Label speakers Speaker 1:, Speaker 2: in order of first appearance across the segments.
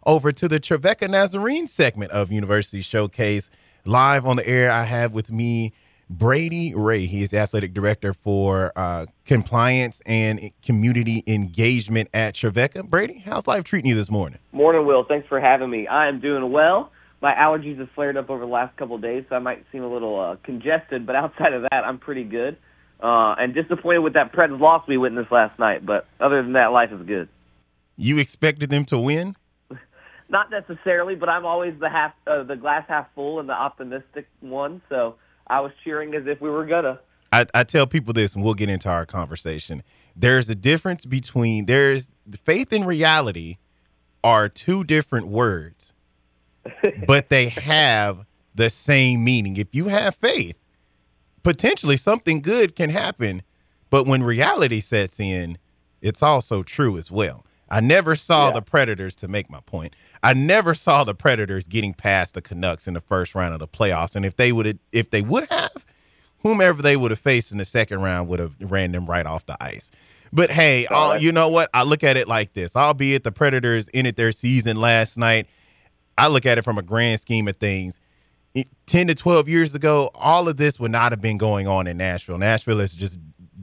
Speaker 1: over to the Trevecca Nazarene segment of University Showcase. Live on the air, I have with me Brady Ray. He is athletic director for compliance and community engagement at Trevecca. Brady, how's life treating you this morning?
Speaker 2: Morning, Will. Thanks for having me. I am doing well. My allergies have flared up over the last couple of days, so I might seem a little congested, but outside of that, I'm pretty good. And disappointed with that Preds loss we witnessed last night, but other than that, life is good.
Speaker 1: You expected them to win?
Speaker 2: Not necessarily, but I'm always the glass half full and the optimistic one, so I was cheering as if we were gonna.
Speaker 1: I tell people this, and we'll get into our conversation. There's a difference between faith and reality are two different words, but they have the same meaning. If you have faith, potentially something good can happen, but when reality sets in, it's also true as well. I never saw the Predators, to make my point, I never saw the Predators getting past the Canucks in the first round of the playoffs. And if they would have, whomever they would have faced in the second round would have ran them right off the ice. But hey, you know what? I look at it like this. Albeit the Predators ended their season last night, I look at it from a grand scheme of things. 10 to 12 years ago, all of this would not have been going on in Nashville. Nashville has just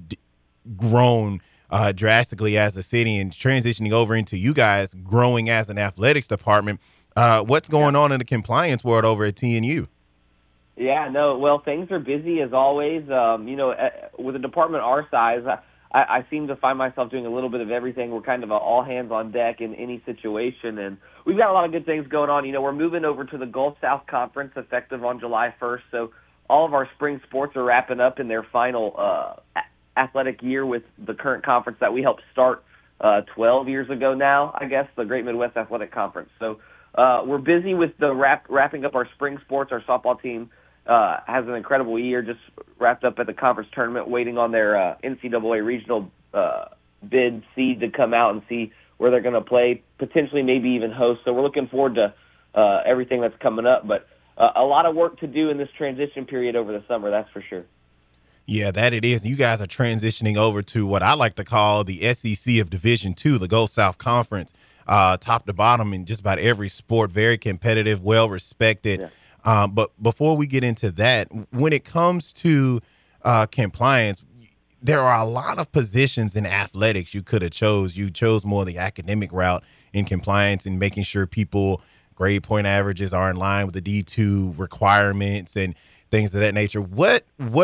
Speaker 1: grown drastically as a city and transitioning over into you guys growing as an athletics department. What's going on in the compliance world over at TNU?
Speaker 2: Yeah, no, well, things are busy as always. With a department our size, I seem to find myself doing a little bit of everything. We're kind of all hands on deck in any situation, and we've got a lot of good things going on. We're moving over to the Gulf South Conference effective on July 1st, so all of our spring sports are wrapping up in their final athletic year with the current conference that we helped start 12 years ago now, I guess, the Great Midwest Athletic Conference. So we're busy with the wrapping up our spring sports. Our softball team has an incredible year, just wrapped up at the conference tournament, waiting on their NCAA regional bid seed to come out and see where they're going to play, potentially maybe even host. So we're looking forward to everything that's coming up. But a lot of work to do in this transition period over the summer, that's for sure.
Speaker 1: Yeah, that it is. You guys are transitioning over to what I like to call the SEC of Division II, the Gulf South Conference, top to bottom in just about every sport, very competitive, well-respected. Yeah. But before we get into that, when it comes to compliance, there are a lot of positions in athletics you could have chose. You chose more the academic route in compliance and making sure people grade point averages are in line with the D2 requirements and things of that nature. What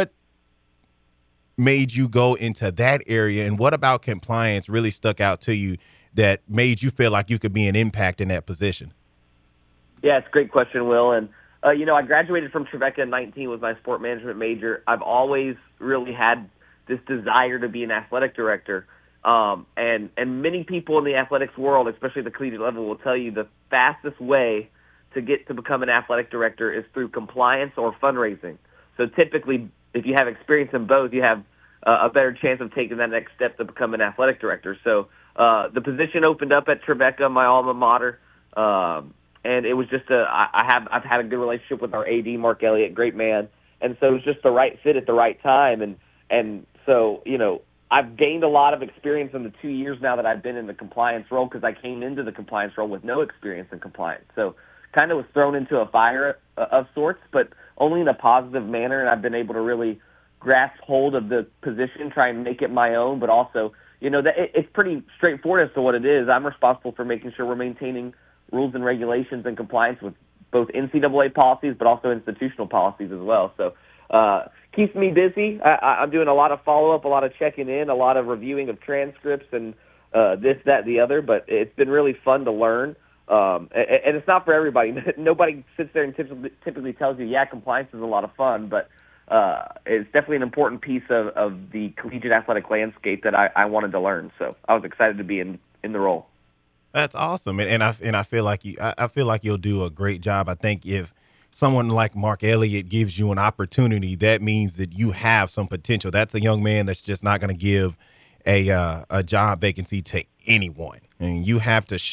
Speaker 1: made you go into that area, and what about compliance really stuck out to you that made you feel like you could be an impact in that position?
Speaker 2: Yeah, it's a great question, Will. And, I graduated from Trevecca in 19 with my sport management major. I've always really had this desire to be an athletic director. And many people in the athletics world, especially the collegiate level, will tell you the fastest way to get to become an athletic director is through compliance or fundraising. So typically, if you have experience in both, you have a better chance of taking that next step to become an athletic director. So the position opened up at Trevecca, my alma mater, and it was just I've had a good relationship with our AD, Mark Elliott, great man, and so it was just the right fit at the right time. And so, I've gained a lot of experience in the 2 years now that I've been in the compliance role, because I came into the compliance role with no experience in compliance. So kind of was thrown into a fire of sorts, but only in a positive manner, and I've been able to really grasp hold of the position, try and make it my own, but also, it's pretty straightforward as to what it is. I'm responsible for making sure we're maintaining rules and regulations and compliance with both NCAA policies, but also institutional policies as well. So keeps me busy. I'm doing a lot of follow-up, a lot of checking in, a lot of reviewing of transcripts and this, that, the other, but it's been really fun to learn. And it's not for everybody. Nobody sits there and typically tells you, compliance is a lot of fun, but it's definitely an important piece of the collegiate athletic landscape that I wanted to learn. So I was excited to be in the role.
Speaker 1: That's awesome, and I feel like I feel like you'll do a great job. I think if someone like Mark Elliott gives you an opportunity, that means that you have some potential. That's a young man that's just not going to give a job vacancy to anyone, and you have to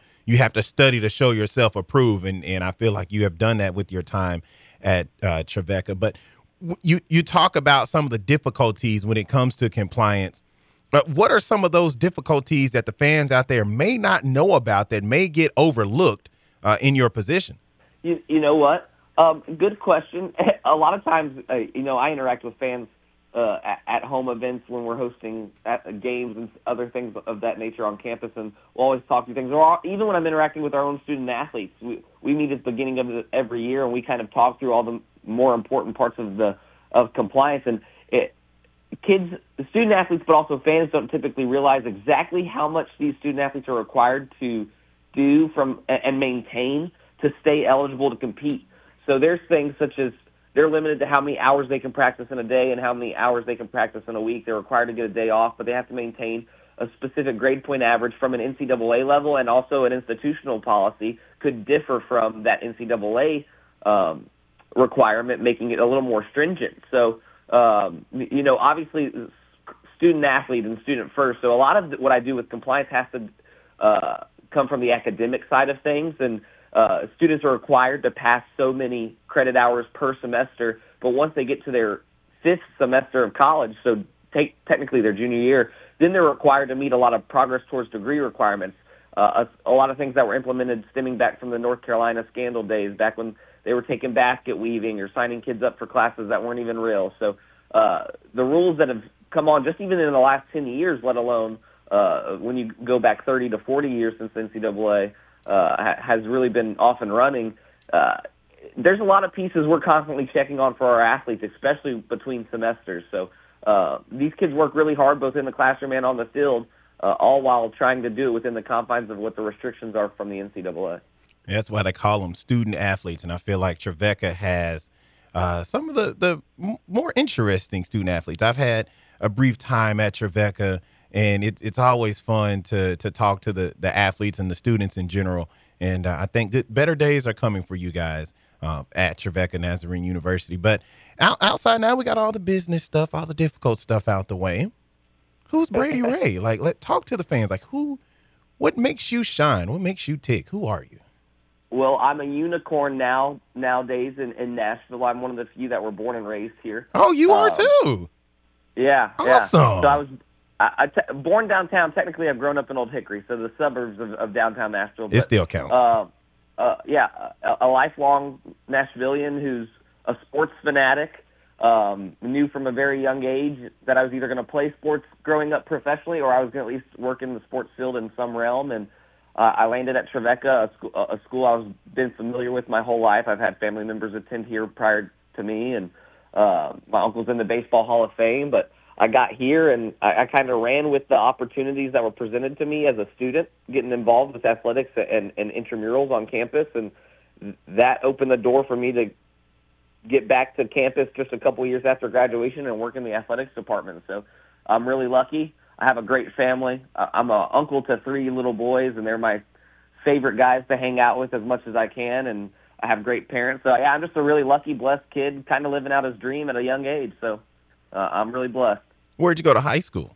Speaker 1: study to show yourself approved, and I feel like you have done that with your time at Trevecca. But you talk about some of the difficulties when it comes to compliance What are some of those difficulties that the fans out there may not know about that may get overlooked in your position?
Speaker 2: You know what? Good question. A lot of times, I interact with fans at home events when we're hosting games and other things of that nature on campus, and we'll always talk through things. Or even when I'm interacting with our own student athletes, we meet at the beginning of every year, and we kind of talk through all the more important parts of compliance. And student athletes, but also fans, don't typically realize exactly how much these student athletes are required to do and maintain to stay eligible to compete. So there's things such as they're limited to how many hours they can practice in a day and how many hours they can practice in a week. They're required to get a day off, but they have to maintain a specific grade point average from an NCAA level, and also an institutional policy could differ from that NCAA requirement, making it a little more stringent. So, obviously, student athlete and student first. So a lot of what I do with compliance has to come from the academic side of things, and students are required to pass so many credit hours per semester, but once they get to their fifth semester of college, so technically their junior year, then they're required to meet a lot of progress towards degree requirements. A lot of things that were implemented stemming back from the North Carolina scandal days, back when they were taking basket weaving or signing kids up for classes that weren't even real. So the rules that have come on just even in the last 10 years, let alone when you go back 30 to 40 years since the NCAA has really been off and running, there's a lot of pieces we're constantly checking on for our athletes, especially between semesters. So these kids work really hard both in the classroom and on the field, all while trying to do it within the confines of what the restrictions are from the NCAA.
Speaker 1: That's why they call them student athletes, and I feel like Trevecca has some of the more interesting student athletes. I've had a brief time at Trevecca, and it's always fun to talk to the athletes and the students in general. And I think better days are coming for you guys at Trevecca Nazarene University. But outside now, we got all the business stuff, all the difficult stuff out the way. Who's Brady Ray? Talk to the fans. What makes you shine? What makes you tick? Who are you?
Speaker 2: Well, I'm a unicorn nowadays in Nashville. I'm one of the few that were born and raised here.
Speaker 1: Oh, you are too?
Speaker 2: Yeah.
Speaker 1: Awesome.
Speaker 2: Yeah. So I was born downtown. Technically, I've grown up in Old Hickory, so the suburbs of downtown Nashville.
Speaker 1: It still counts.
Speaker 2: A lifelong Nashvilleian who's a sports fanatic. Knew from a very young age that I was either going to play sports growing up professionally, or I was going to at least work in the sports field in some realm. And I landed at Trevecca, a school I've been familiar with my whole life. I've had family members attend here prior to me, and my uncle's in the Baseball Hall of Fame. But I got here, and I kind of ran with the opportunities that were presented to me as a student, getting involved with athletics and intramurals on campus, and that opened the door for me to get back to campus just a couple years after graduation and work in the athletics department. So I'm really lucky. I have a great family. I'm an uncle to 3 little boys, and they're my favorite guys to hang out with as much as I can, and I have great parents. So, yeah, I'm just a really lucky, blessed kid, kind of living out his dream at a young age. So I'm really blessed.
Speaker 1: Where'd you go to high school?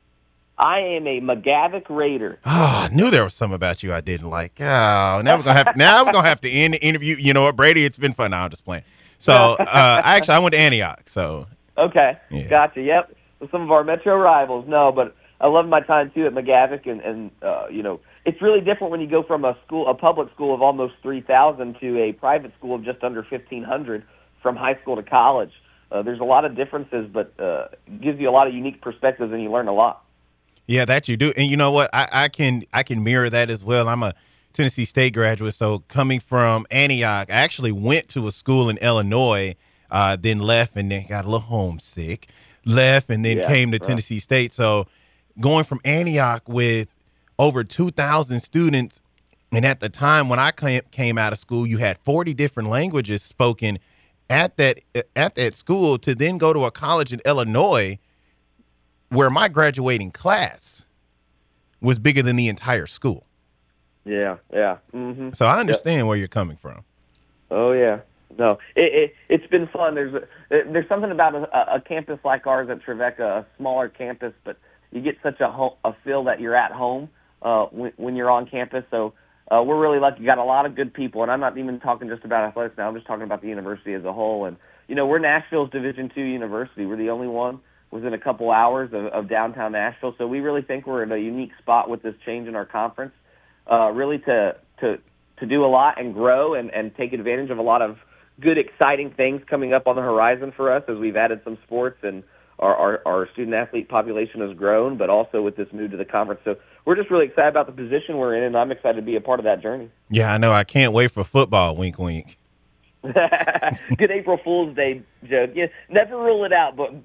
Speaker 2: I am a McGavick Raider.
Speaker 1: Oh, I knew there was something about you I didn't like. Oh, now we're gonna have to end the interview. You know what, Brady? It's been fun. No, I'm just playing. So, I went to Antioch. So,
Speaker 2: okay,
Speaker 1: yeah.
Speaker 2: Gotcha. Yep, so some of our metro rivals. No, but I love my time too at McGavick, and it's really different when you go from a public school of almost 3,000 to a private school of just under 1,500 from high school to college. There's a lot of differences, but it gives you a lot of unique perspectives, and you learn a lot.
Speaker 1: Yeah, that you do. And you know what? I can mirror that as well. I'm a Tennessee State graduate, so coming from Antioch, I actually went to a school in Illinois, then left and then got a little homesick, left and then came to Tennessee State. So going from Antioch with over 2,000 students, and at the time when I came out of school, you had 40 different languages spoken at that school, to then go to a college in Illinois where my graduating class was bigger than the entire school.
Speaker 2: Yeah. Mm-hmm.
Speaker 1: So I understand where you're coming from.
Speaker 2: Oh, yeah. No, it's been fun. There's something about a campus like ours at Trevecca, a smaller campus, but you get such a feel that you're at home when you're on campus. So we're really lucky. You got a lot of good people, and I'm not even talking just about athletics now. I'm just talking about the university as a whole. And, we're Nashville's Division II university. We're the only one within a couple hours of downtown Nashville. So we really think we're in a unique spot with this change in our conference, really to do a lot and grow and take advantage of a lot of good, exciting things coming up on the horizon for us as we've added some sports and our student-athlete population has grown, but also with this move to the conference. So we're just really excited about the position we're in, and I'm excited to be a part of that journey.
Speaker 1: Yeah, I know. I can't wait for football. Wink, wink.
Speaker 2: Good April Fool's Day joke. Yeah, never rule it out, but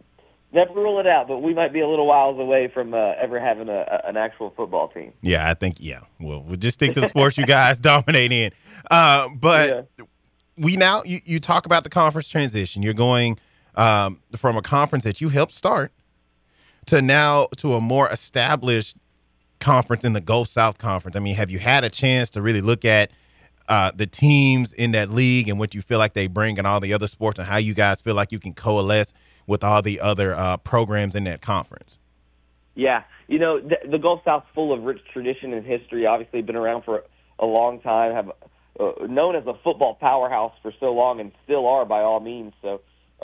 Speaker 2: we might be a little whiles away from ever having an actual football team.
Speaker 1: Yeah, I think, yeah. Well, we'll just stick to the sports you guys dominate in. But we now, you talk about the conference transition. You're going from a conference that you helped start to now to a more established conference in the Gulf South Conference. I mean, have you had a chance to really look at the teams in that league and what you feel like they bring in all the other sports and how you guys feel like you can coalesce with all the other programs in that conference?
Speaker 2: Yeah. The Gulf South's full of rich tradition and history, obviously been around for a long time, have known as a football powerhouse for so long and still are by all means. So,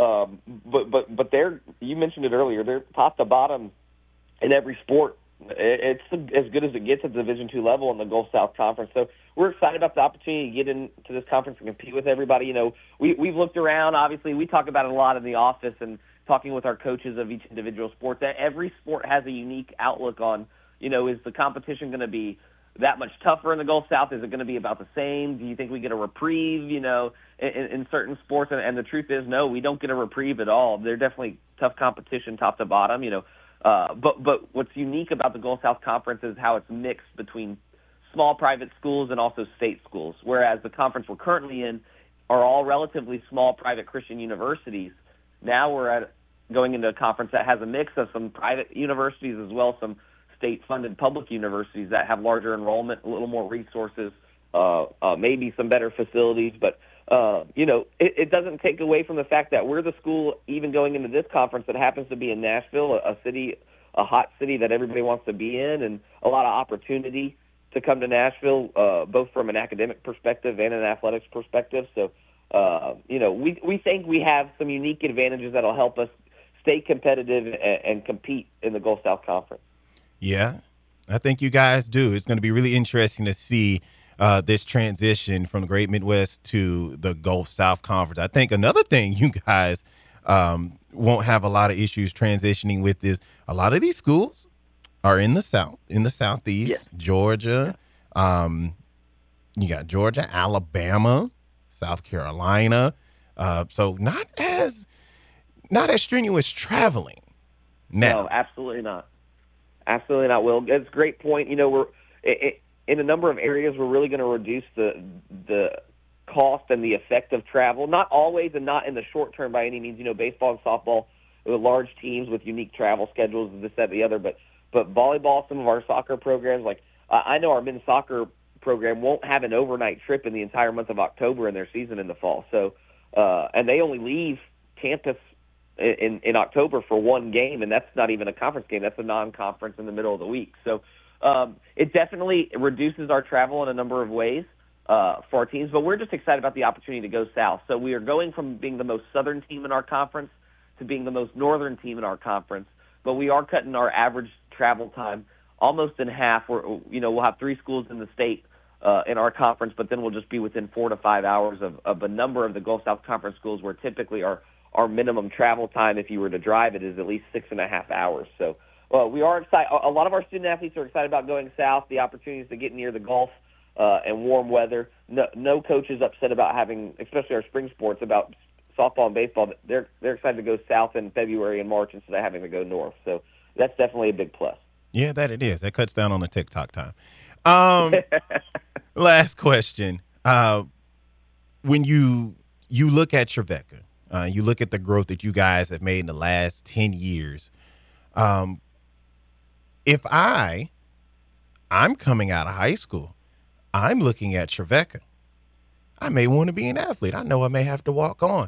Speaker 2: but you mentioned it earlier, they're top to bottom in every sport. It's as good as it gets at the Division II level in the Gulf South Conference. So we're excited about the opportunity to get into this conference and compete with everybody. We've looked around. Obviously, we talk about it a lot in the office and talking with our coaches of each individual sport. That every sport has a unique outlook on, is the competition going to be that much tougher in the Gulf South? Is it going to be about the same? Do you think we get a reprieve, in certain sports? And the truth is, no, we don't get a reprieve at all. They're definitely tough competition top to bottom, But what's unique about the Gulf South Conference is how it's mixed between small private schools and also state schools, whereas the conference we're currently in are all relatively small private Christian universities. Now we're going into a conference that has a mix of some private universities as well as some state-funded public universities that have larger enrollment, a little more resources, maybe some better facilities. But, it doesn't take away from the fact that we're the school, even going into this conference, that happens to be in Nashville, a hot city that everybody wants to be in, and a lot of opportunity to come to Nashville, both from an academic perspective and an athletics perspective. So, we think we have some unique advantages that will help us stay competitive and compete in the Gulf South Conference.
Speaker 1: Yeah, I think you guys do. It's going to be really interesting to see this transition from the Great Midwest to the Gulf South Conference. I think another thing you guys won't have a lot of issues transitioning with is a lot of these schools are in the South, in the Southeast, yeah. Georgia. You got Georgia, Alabama, South Carolina. So not as strenuous traveling now.
Speaker 2: No, absolutely not. Absolutely not, Will. It's a great point. We're in a number of areas, we're really going to reduce the cost and the effect of travel. Not always and not in the short term by any means. Baseball and softball, large teams with unique travel schedules, this, that, the other. But volleyball, some of our soccer programs, like I know our men's soccer program won't have an overnight trip in the entire month of October in their season in the fall. So, and they only leave campus in October for one game, and that's not even a conference game. That's a non-conference in the middle of the week. So it definitely reduces our travel in a number of ways for our teams, but we're just excited about the opportunity to go south. So we are going from being the most southern team in our conference to being the most northern team in our conference, but we are cutting our average travel time almost in half. We'll have 3 schools in the state in our conference, but then we'll just be within 4 to 5 hours of a number of the Gulf South Conference schools where typically our minimum travel time, if you were to drive it, is at least 6.5 hours. So we are excited. A lot of our student athletes are excited about going south, the opportunities to get near the Gulf and warm weather. No coach is upset about having, especially our spring sports, about softball and baseball. They're excited to go south in February and March instead of having to go north. So that's definitely a big plus.
Speaker 1: Yeah, that it is. That cuts down on the TikTok time. Last question. When you look at Trevecca, you look at the growth that you guys have made in the last 10 years. If I'm coming out of high school, I'm looking at Trevecca. I may want to be an athlete. I know I may have to walk on.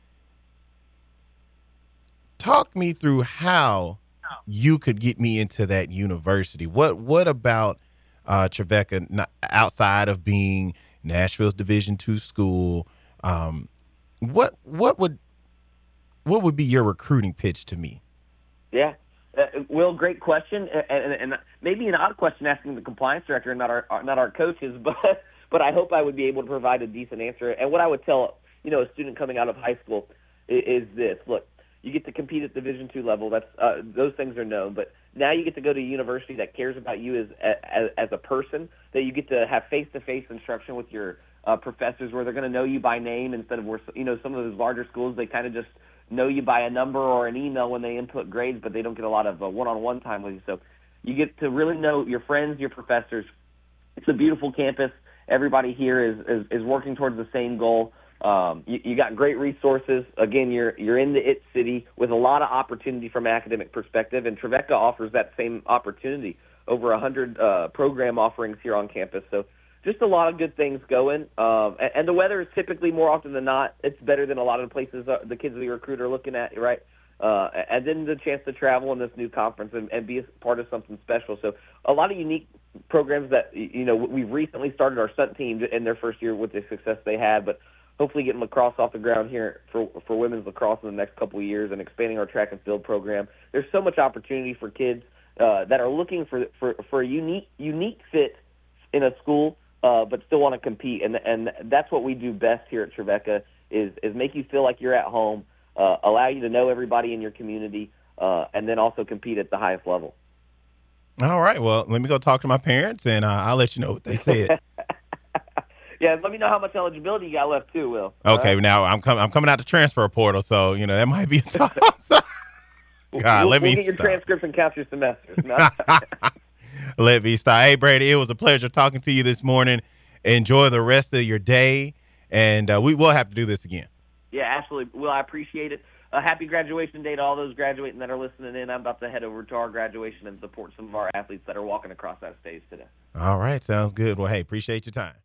Speaker 1: Talk me through how you could get me into that university. What about Trevecca, outside of being Nashville's Division II school? What would be your recruiting pitch to me?
Speaker 2: Yeah. Will, great question, and maybe an odd question asking the compliance director and not our coaches, but I hope I would be able to provide a decent answer. And what I would tell a student coming out of high school is this: look, you get to compete at Division II level. That's those things are known, but now you get to go to a university that cares about you as a person. That you get to have face-to-face instruction with your professors, where they're going to know you by name instead of where some of those larger schools they kind of just know you by a number or an email when they input grades, but they don't get a lot of one-on-one time with you. So you get to really know your friends, your professors. It's a beautiful campus. Everybody here is working towards the same goal. You got great resources. Again, you're in the IT city with a lot of opportunity from an academic perspective, and Trevecca offers that same opportunity. Over 100 program offerings here on campus. So just a lot of good things going. And the weather is typically, more often than not, it's better than a lot of the places the kids we recruit are looking at, right? And then the chance to travel in this new conference and be a part of something special. So a lot of unique programs that, we've recently started our stunt team in their first year with the success they had, but hopefully getting lacrosse off the ground here for women's lacrosse in the next couple of years and expanding our track and field program. There's so much opportunity for kids that are looking for a unique fit in a school, but still want to compete, and that's what we do best here at Trevecca is make you feel like you're at home, allow you to know everybody in your community, and then also compete at the highest level.
Speaker 1: All right, well, let me go talk to my parents, and I'll let you know what they said.
Speaker 2: Yeah, let me know how much eligibility you got left too, Will.
Speaker 1: Okay, now I'm coming out the transfer portal, so that might be a toss. God,
Speaker 2: we'll get your
Speaker 1: stop.
Speaker 2: transcripts and count your semesters. No?
Speaker 1: Let me stop. Hey, Brady, it was a pleasure talking to you this morning. Enjoy the rest of your day, and we will have to do this again.
Speaker 2: Yeah, absolutely. Will, I appreciate it. Happy graduation day to all those graduating that are listening in. I'm about to head over to our graduation and support some of our athletes that are walking across that stage today.
Speaker 1: All right, sounds good. Well, hey, appreciate your time.